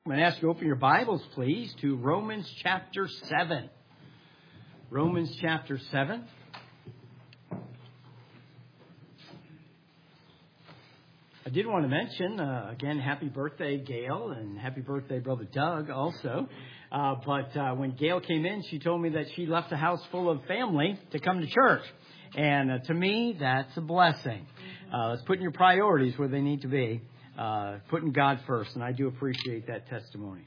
I'm going to ask you to open your Bibles, please, to Romans chapter 7. Romans chapter 7. I did want to mention, again, happy birthday, Gail, and happy birthday, Brother Doug, also. But when Gail came in, she told me that she left a house full of family to come to church. And to me, that's a blessing. It's putting your priorities where they need to be. Putting God first, and I do appreciate that testimony.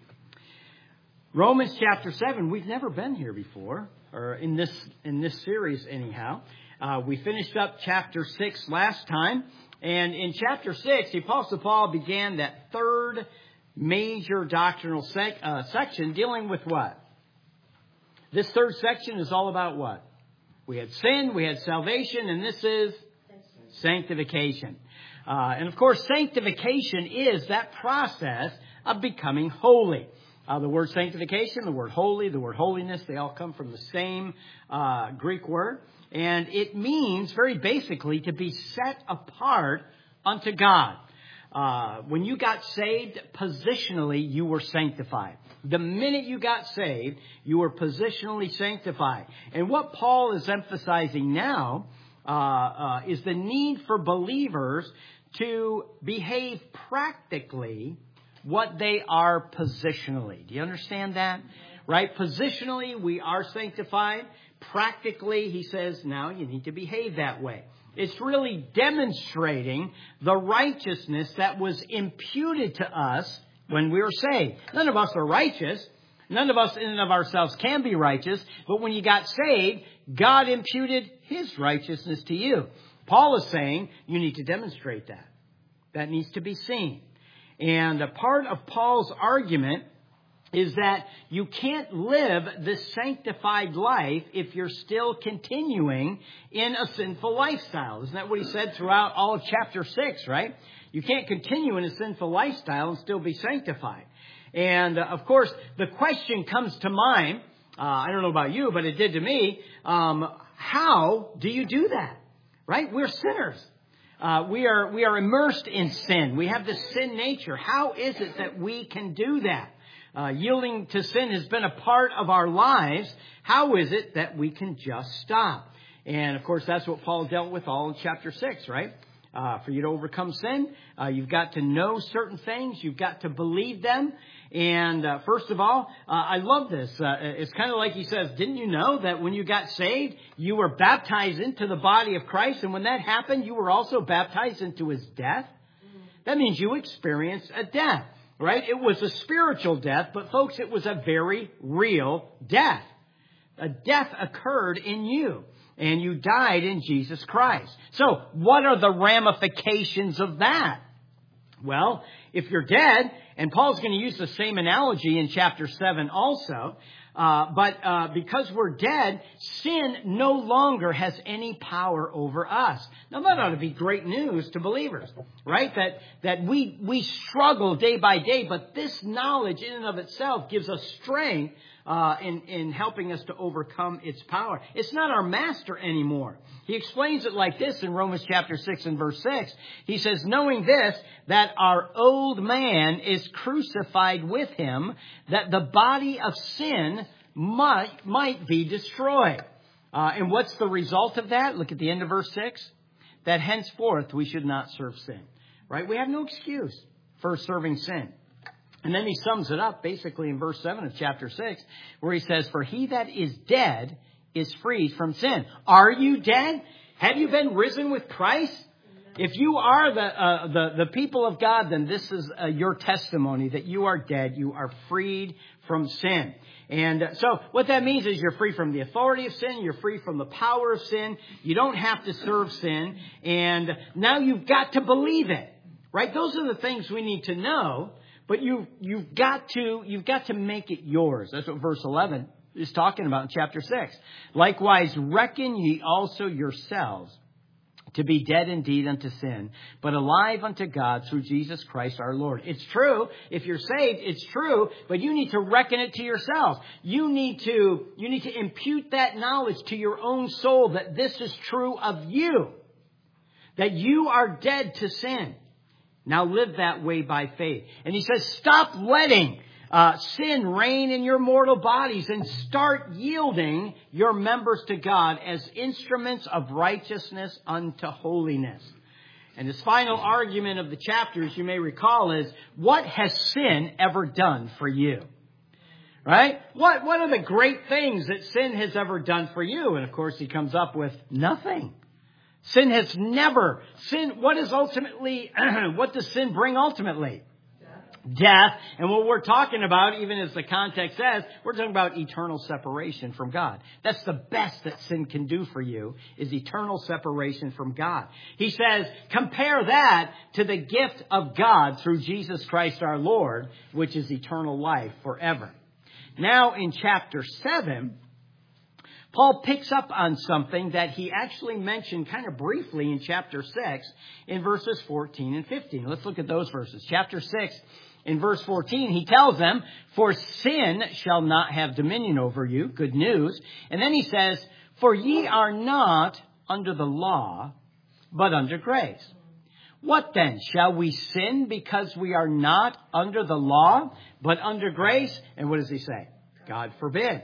Romans chapter 7, we've never been here before, or in this series anyhow. We finished up chapter 6 last time, and in chapter 6, the Apostle Paul began that third major doctrinal section dealing with what? This third section is all about what? We had sin, we had salvation, and this is sanctification. And of course, sanctification is that process of becoming holy. The word sanctification, the word holy, the word holiness, they all come from the same Greek word. And it means, very basically, to be set apart unto God. When you got saved, positionally, you were sanctified. The minute you got saved, you were positionally sanctified. And what Paul is emphasizing now is the need for believers to behave practically what they are positionally. Do you understand that? Right? Positionally, we are sanctified. Practically, he says, now you need to behave that way. It's really demonstrating the righteousness that was imputed to us when we were saved. None of us are righteous. None of us in and of ourselves can be righteous. But when you got saved, God imputed His righteousness to you. Paul is saying you need to demonstrate that. That needs to be seen. And a part of Paul's argument is that you can't live this sanctified life if you're still continuing in a sinful lifestyle. Isn't that what he said throughout all of chapter 6, right? You can't continue in a sinful lifestyle and still be sanctified. And, of course, the question comes to mind, I don't know about you, but it did to me, how do you do that? Right? We're sinners. We are immersed in sin. We have this sin nature. How is it that we can do that? Yielding to sin has been a part of our lives. How is it that we can just stop? And, of course, that's what Paul dealt with all in chapter 6, right? For you to overcome sin, you've got to know certain things. You've got to believe them. And first of all, I love this. It's kind of like he says, didn't you know that when you got saved, you were baptized into the body of Christ? And when that happened, you were also baptized into His death? That means you experienced a death, right? It was a spiritual death, but folks, it was a very real death. A death occurred in you. And you died in Jesus Christ. So what are the ramifications of that? Well, if you're dead, and Paul's going to use the same analogy in chapter 7 also, but because we're dead, sin no longer has any power over us. Now that ought to be great news to believers, right? That we struggle day by day, but this knowledge in and of itself gives us strength in helping us to overcome its power. It's not our master anymore. He explains it like this in Romans chapter 6 and verse 6. He says, knowing this, that our old man is crucified with Him, that the body of sin might be destroyed. And what's the result of that? Look at the end of verse 6. That henceforth we should not serve sin. Right? We have no excuse for serving sin. And then he sums it up basically in verse 7 of chapter 6, where he says, for he that is dead is freed from sin. Are you dead? Have you been risen with Christ? If you are the people of God, then this is your testimony that you are dead. You are freed from sin. And so what that means is you're free from the authority of sin. You're free from the power of sin. You don't have to serve sin. And now you've got to believe it, right? Those are the things we need to know. But you've got to make it yours. That's what verse 11 is talking about in chapter 6. Likewise, reckon ye also yourselves to be dead indeed unto sin, but alive unto God through Jesus Christ our Lord. It's true. If you're saved, it's true, but you need to reckon it to yourselves. You need to impute that knowledge to your own soul that this is true of you, that you are dead to sin. Now live that way by faith. And he says, stop letting sin reign in your mortal bodies and start yielding your members to God as instruments of righteousness unto holiness. And his final argument of the chapters, you may recall, is what has sin ever done for you? Right? What are the great things that sin has ever done for you? And of course, he comes up with nothing. Sin has never. What does sin bring ultimately? Death. And what we're talking about, even as the context says, we're talking about eternal separation from God. That's the best that sin can do for you, is eternal separation from God. He says, compare that to the gift of God through Jesus Christ our Lord, which is eternal life forever. Now in chapter 7, Paul picks up on something that he actually mentioned kind of briefly in chapter 6 in verses 14 and 15. Let's look at those verses. Chapter 6, in verse 14, he tells them, for sin shall not have dominion over you. Good news. And then he says, for ye are not under the law, but under grace. What then? Shall we sin because we are not under the law, but under grace? And what does he say? God forbid.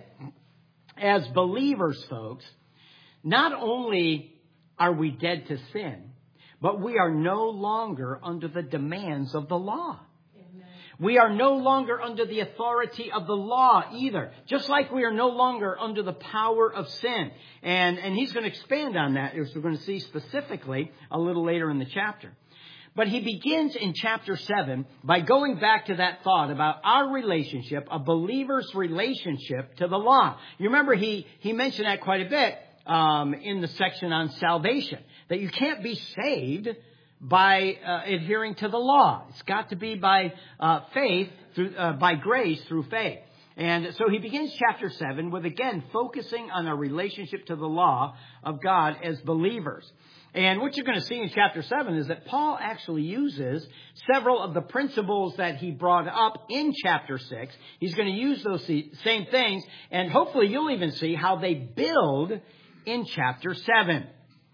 As believers, folks, not only are we dead to sin, but we are no longer under the demands of the law. Amen. We are no longer under the authority of the law either, just like we are no longer under the power of sin. And he's going to expand on that, as we're going to see specifically a little later in the chapter. But he begins in chapter 7 by going back to that thought about our relationship, a believer's relationship to the law. You remember he mentioned that quite a bit in the section on salvation, that you can't be saved by adhering to the law. It's got to be by faith, by grace through faith. And so he begins chapter 7 with, again, focusing on our relationship to the law of God as believers. And what you're going to see in chapter 7 is that Paul actually uses several of the principles that he brought up in chapter 6. He's going to use those same things, and hopefully you'll even see how they build in chapter 7.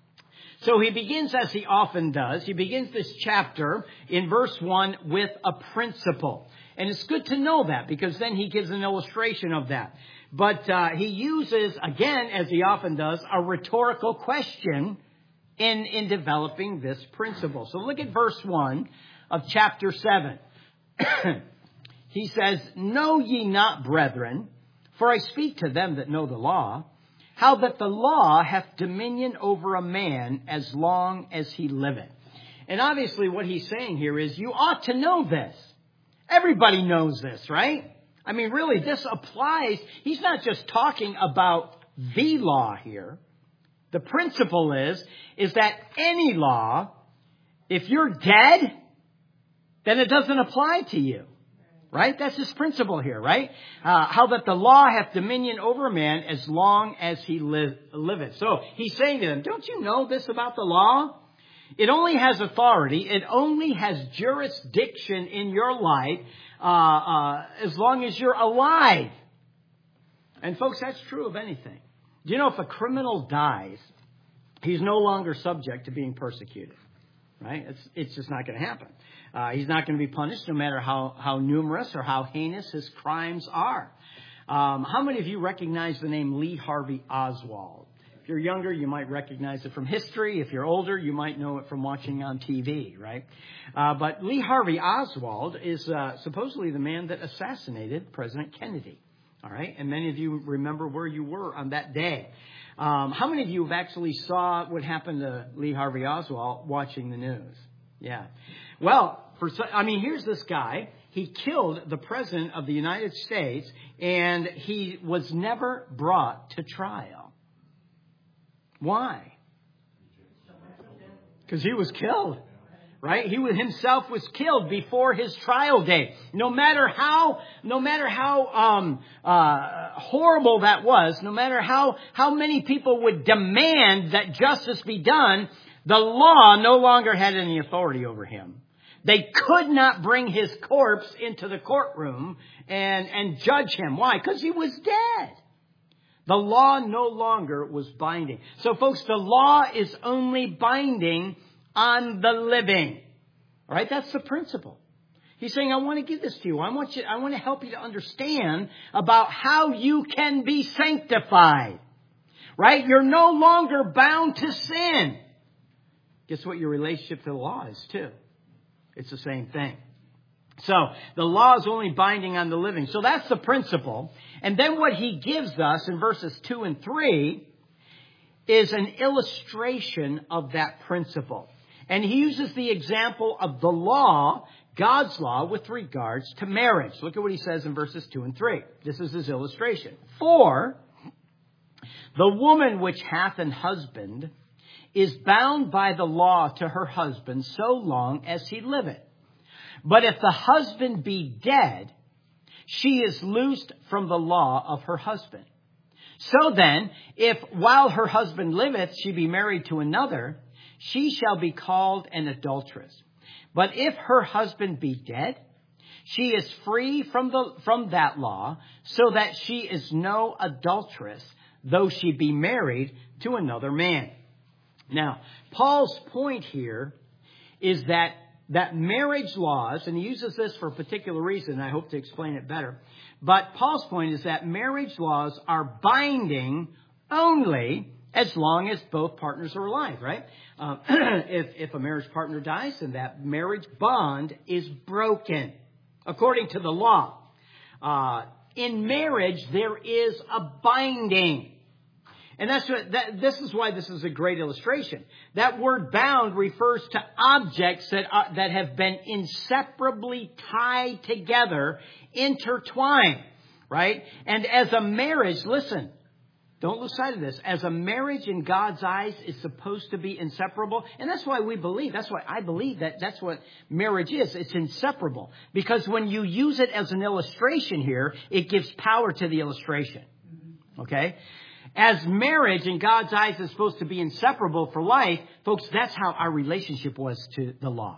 So he begins, as he often does, he begins this chapter in verse 1 with a principle. And it's good to know that, because then he gives an illustration of that. But he uses, again, as he often does, a rhetorical question in developing this principle. So look at verse 1 of chapter 7. He says, know ye not, brethren, for I speak to them that know the law, how that the law hath dominion over a man as long as he liveth. And obviously what he's saying here is you ought to know this. Everybody knows this, right? I mean, really, this applies. He's not just talking about the law here. The principle is that any law, if you're dead, then it doesn't apply to you. Right? That's his principle here, right? How that the law hath dominion over a man as long as he liveth. So he's saying to them, don't you know this about the law? It only has authority. It only has jurisdiction in your life as long as you're alive. And folks, that's true of anything. Do you know if a criminal dies, he's no longer subject to being persecuted? Right? It's just not going to happen. He's not going to be punished no matter how numerous or how heinous his crimes are. How many of you recognize the name Lee Harvey Oswald? If you're younger, you might recognize it from history. If you're older, you might know it from watching on TV, right? But Lee Harvey Oswald is supposedly the man that assassinated President Kennedy. All right? And many of you remember where you were on that day. How many of you have actually saw what happened to Lee Harvey Oswald watching the news? Yeah. Well, here's this guy. He killed the President of the United States, and he was never brought to trial. Why? Because he was killed. Right? He himself was killed before his trial date. No matter how horrible that was, no matter how many people would demand that justice be done, the law no longer had any authority over him. They could not bring his corpse into the courtroom and judge him. Why? Because he was dead. The law no longer was binding. So folks, the law is only binding on the living. All right, that's the principle. He's saying, I want to give this to you. I want to help you to understand about how you can be sanctified. Right? You're no longer bound to sin. Guess what your relationship to the law is too? It's the same thing. So the law is only binding on the living. So that's the principle. And then what he gives us in verses 2 and 3 is an illustration of that principle. And he uses the example of the law, God's law, with regards to marriage. Look at what he says in verses 2 and 3. This is his illustration. For the woman which hath an husband is bound by the law to her husband so long as he liveth. But if the husband be dead, she is loosed from the law of her husband. So then, if while her husband liveth she be married to another, she shall be called an adulteress. But if her husband be dead, she is free from that law, so that she is no adulteress, though she be married to another man. Now, Paul's point here is that marriage laws, and he uses this for a particular reason, I hope to explain it better, but Paul's point is that marriage laws are binding only as long as both partners are alive, right? If a marriage partner dies, then that marriage bond is broken, according to the law. In marriage, there is a binding. And this is why this is a great illustration. That word bound refers to objects that have been inseparably tied together, intertwined, right? And as a marriage, listen, don't lose sight of this. As a marriage in God's eyes is supposed to be inseparable. And that's why I believe that that's what marriage is. It's inseparable. Because when you use it as an illustration here, it gives power to the illustration. Okay? As marriage in God's eyes is supposed to be inseparable for life, folks, that's how our relationship was to the law.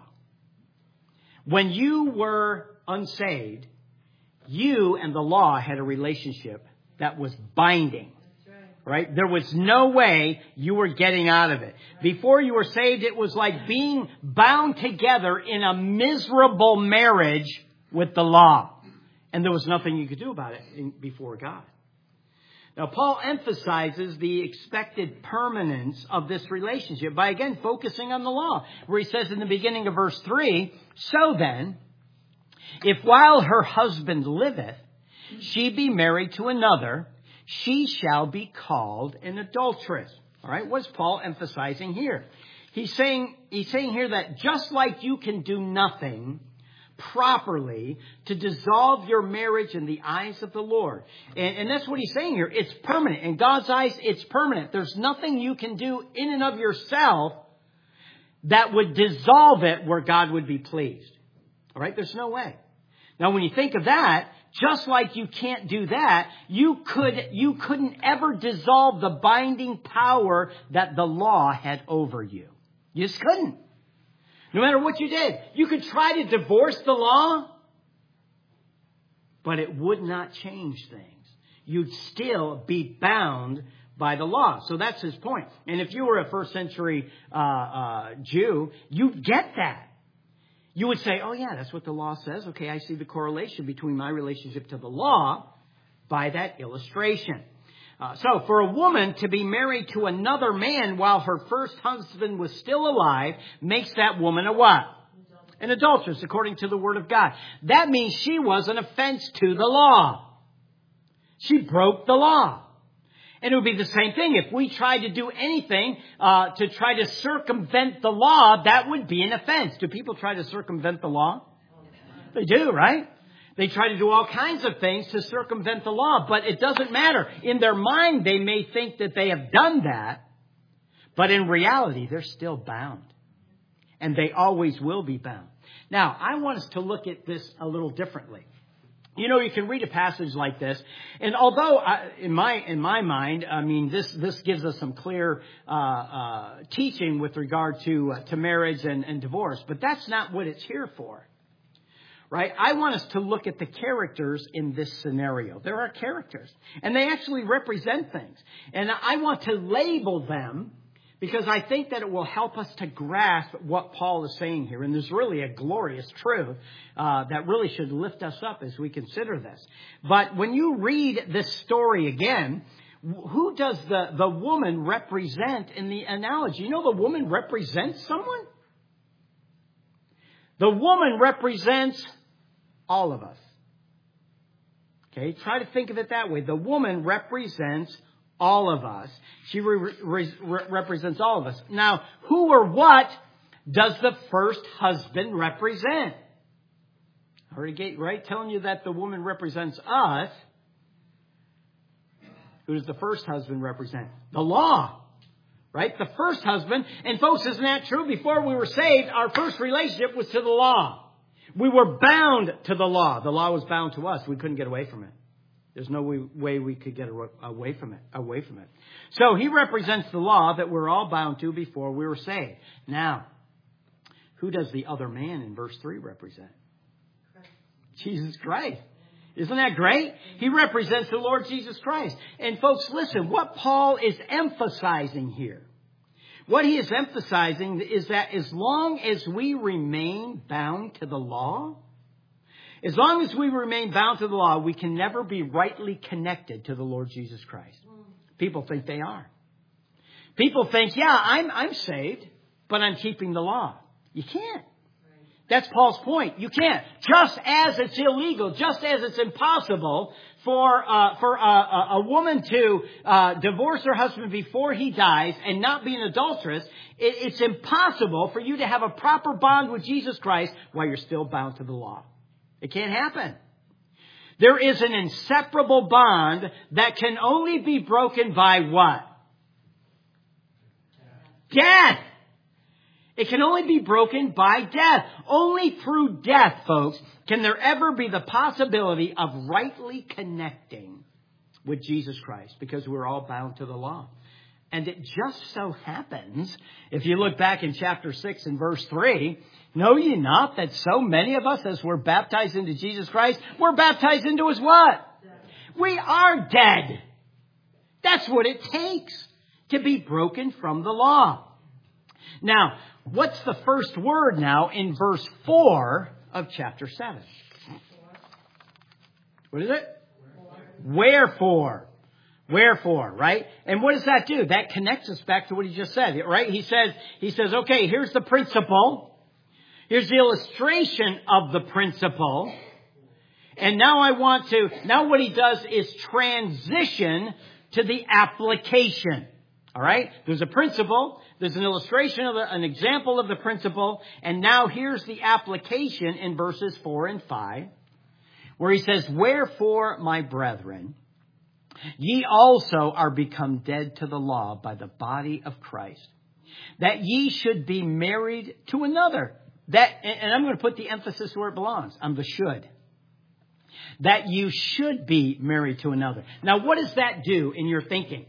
When you were unsaved, you and the law had a relationship that was binding. Right? There was no way you were getting out of it. Before you were saved, it was like being bound together in a miserable marriage with the law. And there was nothing you could do about it before God. Now, Paul emphasizes the expected permanence of this relationship by, again, focusing on the law, where he says in the beginning of verse 3, so then, if while her husband liveth, she be married to another, she shall be called an adulteress. All right, what's Paul emphasizing here? He's saying here that just like you can do nothing properly to dissolve your marriage in the eyes of the Lord. And that's what he's saying here. It's permanent. In God's eyes, it's permanent. There's nothing you can do in and of yourself that would dissolve it where God would be pleased. All right? There's no way. Now, when you think of that, just like you can't do that, you couldn't ever dissolve the binding power that the law had over you. You just couldn't. No matter what you did, you could try to divorce the law, but it would not change things. You'd still be bound by the law. So that's his point. And if you were a first century Jew, you'd get that. You would say, oh yeah, that's what the law says. Okay, I see the correlation between my relationship to the law by that illustration. So for a woman to be married to another man while her first husband was still alive makes that woman a what? An adulteress, according to the Word of God. That means she was an offense to the law. She broke the law. And it would be the same thing. If we tried to do anything to try to circumvent the law, that would be an offense. Do people try to circumvent the law? They do, right? They try to do all kinds of things to circumvent the law, but it doesn't matter. In their mind, they may think that they have done that, but in reality, they're still bound. And they always will be bound. Now, I want us to look at this a little differently. You know, you can read a passage like this, and although in my mind, I mean, this gives us some clear teaching with regard to marriage and divorce, but that's not what it's here for. Right? I want us to look at the characters in this scenario. There are characters, and they actually represent things. And I want to label them because I think that it will help us to grasp what Paul is saying here. And there's really a glorious truth that really should lift us up as we consider this. But when you read this story again, who does the woman represent in the analogy? You know the woman represents someone? The woman represents all of us. Okay, try to think of it that way. The woman represents all of us. She represents all of us. Now, who or what does the first husband represent? I already right telling you that the woman represents us. Who does the first husband represent? The law. Right? The first husband. And folks, isn't that true? Before we were saved, our first relationship was to the law. We were bound to the law. The law was bound to us. We couldn't get away from it. There's no way we could get away from it. So he represents the law that we're all bound to before we were saved. Now, who does the other man in verse 3 represent? Jesus Christ. Isn't that great? He represents the Lord Jesus Christ. And folks, listen, what Paul is emphasizing here, what he is emphasizing is that as long as we remain bound to the law, as long as we remain bound to the law, we can never be rightly connected to the Lord Jesus Christ. People think they are. People think, yeah, I'm saved, but I'm keeping the law. You can't. That's Paul's point. You can't. Just as it's illegal, just as it's impossible for a woman to divorce her husband before he dies and not be an adulteress, it's impossible for you to have a proper bond with Jesus Christ while you're still bound to the law. It can't happen. There is an inseparable bond that can only be broken by what? Death. It can only be broken by death. Only through death, folks, can there ever be the possibility of rightly connecting with Jesus Christ, because we're all bound to the law. And it just so happens, if you look back in chapter 6 and verse 3, know ye not that so many of us, as we're baptized into Jesus Christ, we're baptized into His what? We are dead. That's what it takes to be broken from the law. Now, what's the first word now in verse 4 of chapter 7? What is it? Wherefore. Wherefore, right? And what does that do? That connects us back to what he just said, right? He says, okay, here's the principle. Here's the illustration of the principle. And now what he does is transition to the application. All right? There's a principle. There's an illustration of an example of the principle. And now here's the application in verses 4 and 5, where he says, wherefore, my brethren, ye also are become dead to the law by the body of Christ, that ye should be married to another. And I'm going to put the emphasis where it belongs, on the should. That you should be married to another. Now, what does that do in your thinking?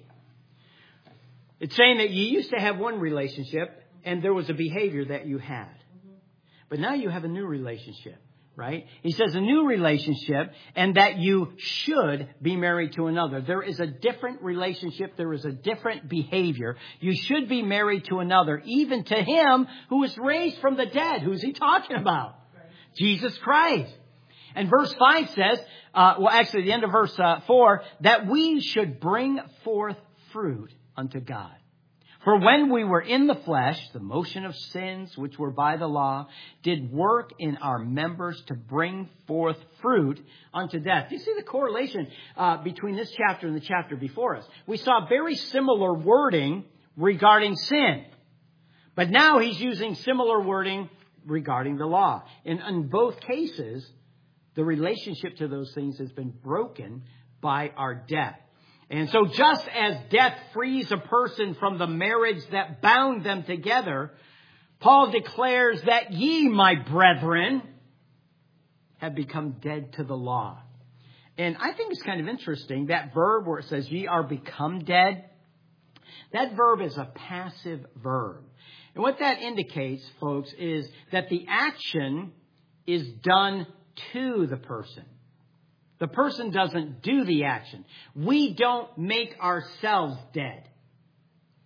It's saying that you used to have one relationship and there was a behavior that you had. But now you have a new relationship, right? He says a new relationship, and that you should be married to another. There is a different relationship. There is a different behavior. You should be married to another, even to Him who was raised from the dead. Who's he talking about? Jesus Christ. And verse 5 says, the end of verse 4, that we should bring forth fruit unto God. For when we were in the flesh, the motion of sins, which were by the law, did work in our members to bring forth fruit unto death. Do you see the correlation between this chapter and the chapter before us? We saw very similar wording regarding sin. But now he's using similar wording regarding the law. And in both cases, the relationship to those things has been broken by our death. And so just as death frees a person from the marriage that bound them together, Paul declares that ye, my brethren, have become dead to the law. And I think it's kind of interesting, that verb where it says ye are become dead, that verb is a passive verb. And what that indicates, folks, is that the action is done to the person. The person doesn't do the action. We don't make ourselves dead.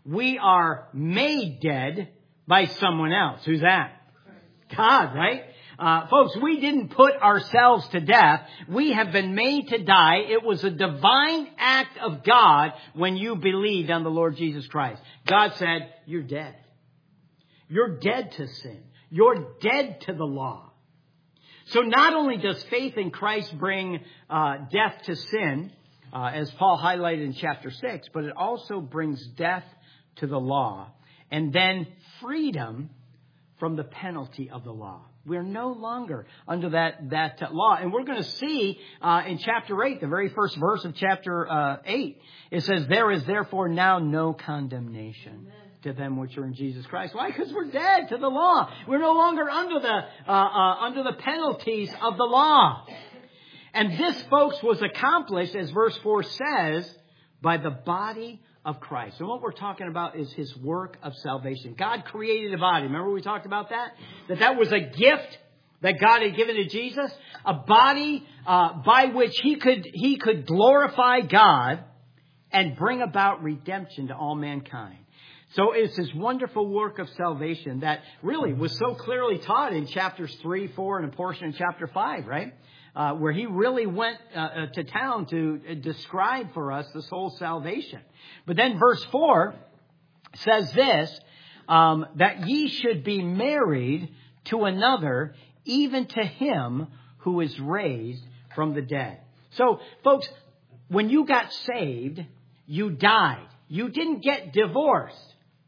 we are made dead by someone else. Who's that? God, right? Folks, we didn't put ourselves to death. We have been made to die. It was a divine act of God when you believed on the Lord Jesus Christ. God said, you're dead. You're dead to sin. You're dead to the law. So not only does faith in Christ bring death to sin, as Paul highlighted in chapter 6, but it also brings death to the law and then freedom from the penalty of the law. We're no longer under that law. And we're going to see in chapter 8, the very first verse of chapter 8, it says, there is therefore now no condemnation to them which are in Jesus Christ. Why? Because we're dead to the law. We're no longer under the penalties of the law. And this, folks, was accomplished, as verse 4 says, by the body of Christ. And what we're talking about is his work of salvation. God created a body. Remember we talked about that? That was a gift that God had given to Jesus. A body by which he could glorify God and bring about redemption to all mankind. So it's his wonderful work of salvation that really was so clearly taught in chapters 3, 4, and a portion in chapter 5, right? Where he really went to town to describe for us this whole salvation. But then verse 4 says this, that ye should be married to another, even to him who is raised from the dead. So, folks, when you got saved, you died. You didn't get divorced.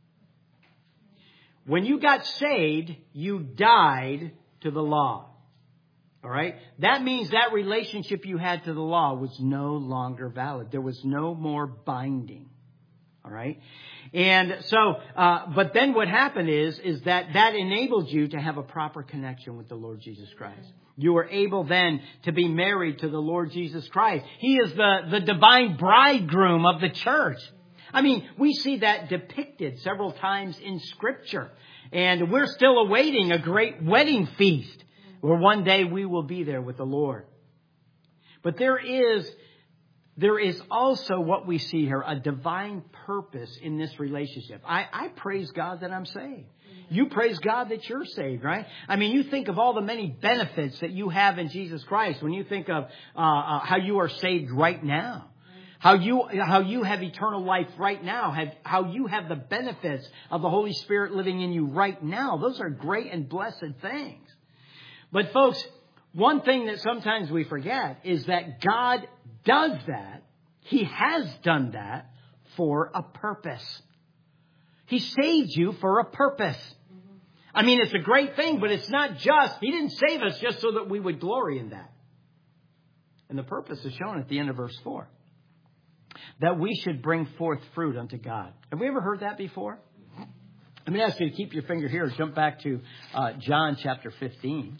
When you got saved, you died to the law. All right. That means that relationship you had to the law was no longer valid. There was no more binding. All right. And so, but then what happened is that enabled you to have a proper connection with the Lord Jesus Christ. You were able then to be married to the Lord Jesus Christ. He is the divine bridegroom of the church. I mean, we see that depicted several times in Scripture. And we're still awaiting a great wedding feast where one day we will be there with the Lord. But there is also what we see here, a divine purpose in this relationship. I praise God that I'm saved. You praise God that you're saved, right? I mean, you think of all the many benefits that you have in Jesus Christ when you think of how you are saved right now. How you have eternal life right now. How you have the benefits of the Holy Spirit living in you right now. Those are great and blessed things. But folks, one thing that sometimes we forget is that God does that. He has done that for a purpose. He saved you for a purpose. I mean, it's a great thing, but it's not just, he didn't save us just so that we would glory in that. And the purpose is shown at the end of verse 4. That we should bring forth fruit unto God. Have we ever heard that before? Let me ask you to keep your finger here. Jump back to John chapter 15.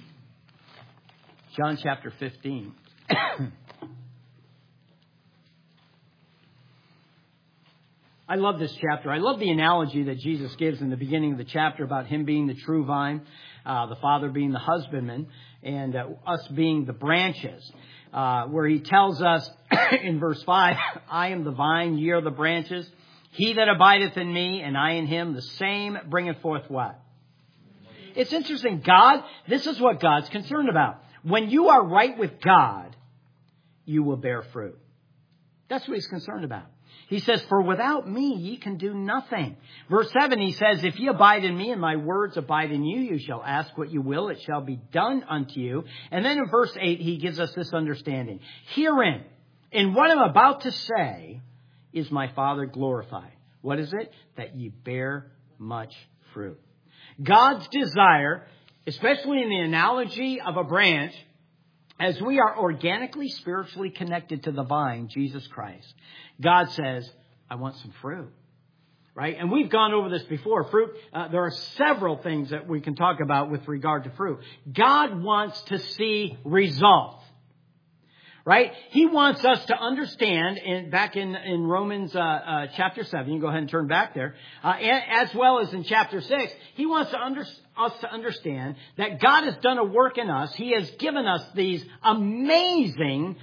John chapter 15. I love this chapter. I love the analogy that Jesus gives in the beginning of the chapter about him being the true vine, the Father being the husbandman, and us being the branches. Where he tells us in verse 5, I am the vine, ye are the branches. He that abideth in me, and I in him, the same bringeth forth what? It's interesting. This is what God's concerned about. When you are right with God, you will bear fruit. That's what he's concerned about. He says, for without me, ye can do nothing. Verse 7, he says, if ye abide in me and my words abide in you, you shall ask what you will, it shall be done unto you. And then in verse 8, he gives us this understanding. Herein, in what I'm about to say, is my Father glorified. What is it? That ye bear much fruit. God's desire, especially in the analogy of a branch, as we are organically, spiritually connected to the vine, Jesus Christ, God says, I want some fruit. Right? And we've gone over this before. Fruit, there are several things that we can talk about with regard to fruit. God wants to see results. Right? He wants us to understand, and back in Romans chapter 7, you can go ahead and turn back there, as well as in chapter 6, he wants us to understand that God has done a work in us. He has given us these amazing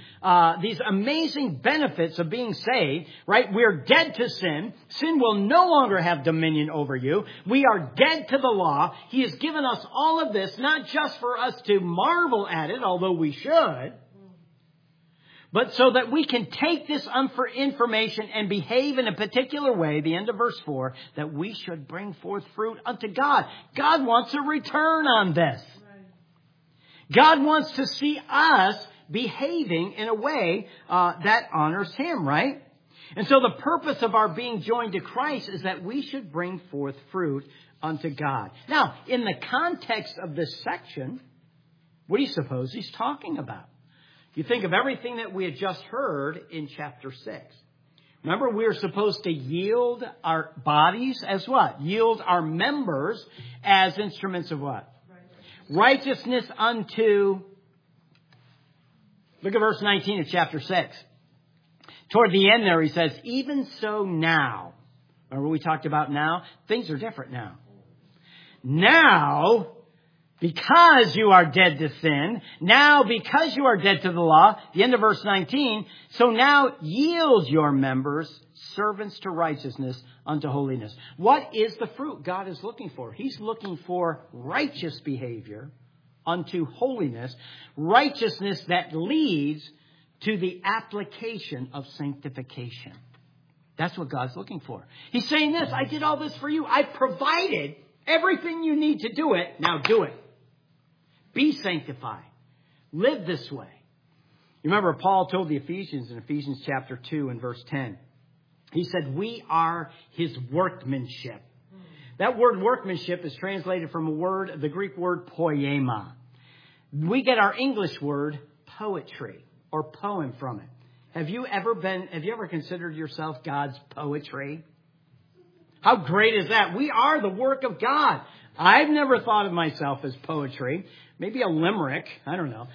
benefits of being saved, right? We're dead to sin. Sin will no longer have dominion over you. We are dead to the law. He has given us all of this, not just for us to marvel at it, although we should, but so that we can take this information and behave in a particular way, the end of verse 4, that we should bring forth fruit unto God. God wants a return on this. God wants to see us behaving in a way that honors Him, right? And so the purpose of our being joined to Christ is that we should bring forth fruit unto God. Now, in the context of this section, what do you suppose he's talking about? You think of everything that we had just heard in chapter 6. Remember, we are supposed to yield our bodies as what? Yield our members as instruments of what? Righteousness unto... Look at verse 19 of chapter 6. Toward the end there he says, even so now. Remember we talked about now? Things are different now. Now... because you are dead to sin, now because you are dead to the law, the end of verse 19, so now yield your members servants to righteousness unto holiness. What is the fruit God is looking for? He's looking for righteous behavior unto holiness, righteousness that leads to the application of sanctification. That's what God's looking for. He's saying this, I did all this for you. I provided everything you need to do it. Now do it. Be sanctified. Live this way. You remember Paul told the Ephesians in Ephesians chapter 2 and verse 10. He said, we are his workmanship. That word workmanship is translated from the Greek word poema. We get our English word poetry or poem from it. Have you ever considered yourself God's poetry? How great is that? We are the work of God. I've never thought of myself as poetry. Maybe a limerick. I don't know.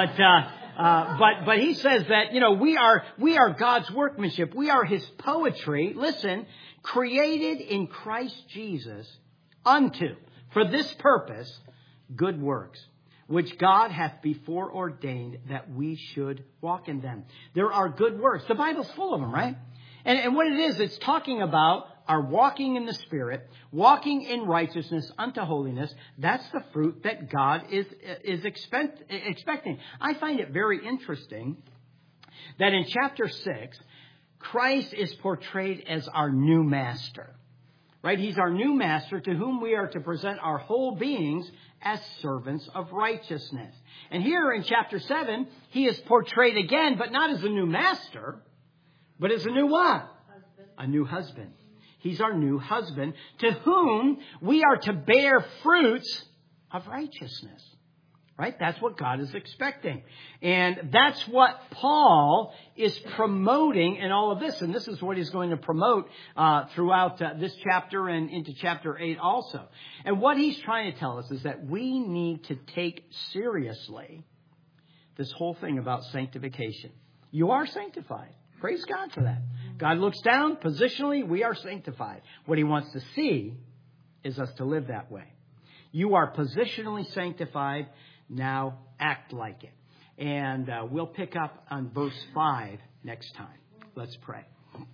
But he says that, we are God's workmanship. We are his poetry. Listen, created in Christ Jesus unto, for this purpose, good works, which God hath before ordained that we should walk in them. There are good works. The Bible's full of them, right? And what it is, it's talking about are walking in the Spirit, walking in righteousness unto holiness. That's the fruit that God is expecting. I find it very interesting that in chapter 6, Christ is portrayed as our new master. Right? He's our new master to whom we are to present our whole beings as servants of righteousness. And here in chapter 7, he is portrayed again, but not as a new master, but as a new what? A new husband. He's our new husband to whom we are to bear fruits of righteousness. Right? That's what God is expecting. And that's what Paul is promoting in all of this. And this is what he's going to promote throughout this chapter and into chapter 8 also. And what he's trying to tell us is that we need to take seriously this whole thing about sanctification. You are sanctified. Praise God for that. God looks down, positionally, we are sanctified. What he wants to see is us to live that way. You are positionally sanctified, now act like it. And we'll pick up on verse 5 next time. Let's pray.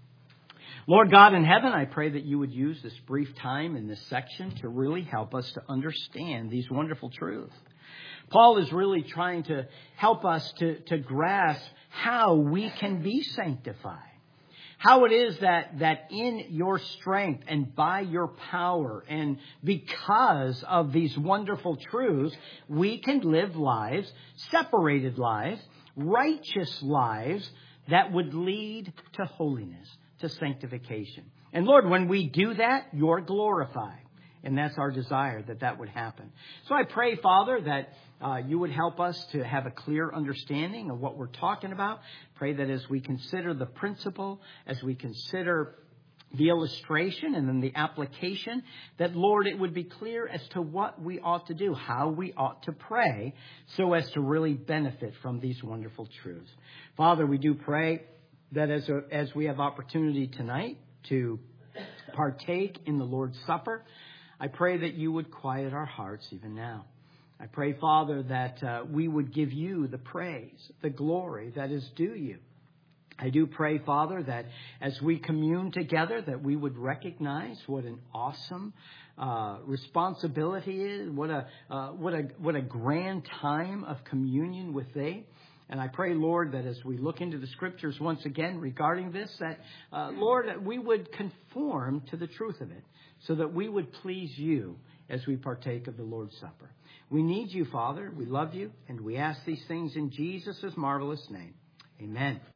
Lord God in heaven, I pray that you would use this brief time in this section to really help us to understand these wonderful truths. Paul is really trying to help us to grasp how we can be sanctified. How it is that in your strength and by your power and because of these wonderful truths, we can live lives, separated lives, righteous lives that would lead to holiness, to sanctification. And Lord, when we do that, you're glorified. And that's our desire, that would happen. So I pray, Father, that you would help us to have a clear understanding of what we're talking about. Pray that as we consider the principle, as we consider the illustration and then the application, that, Lord, it would be clear as to what we ought to do, how we ought to pray, so as to really benefit from these wonderful truths. Father, we do pray that as we have opportunity tonight to partake in the Lord's Supper, I pray that you would quiet our hearts even now. I pray, Father, that we would give you the praise, the glory that is due you. I do pray, Father, that as we commune together, that we would recognize what an awesome responsibility is, what a grand time of communion with Thee. And I pray, Lord, that as we look into the Scriptures once again regarding this, that, Lord, that we would conform to the truth of it, so that we would please you as we partake of the Lord's Supper. We need you, Father. We love you, and we ask these things in Jesus' marvelous name. Amen.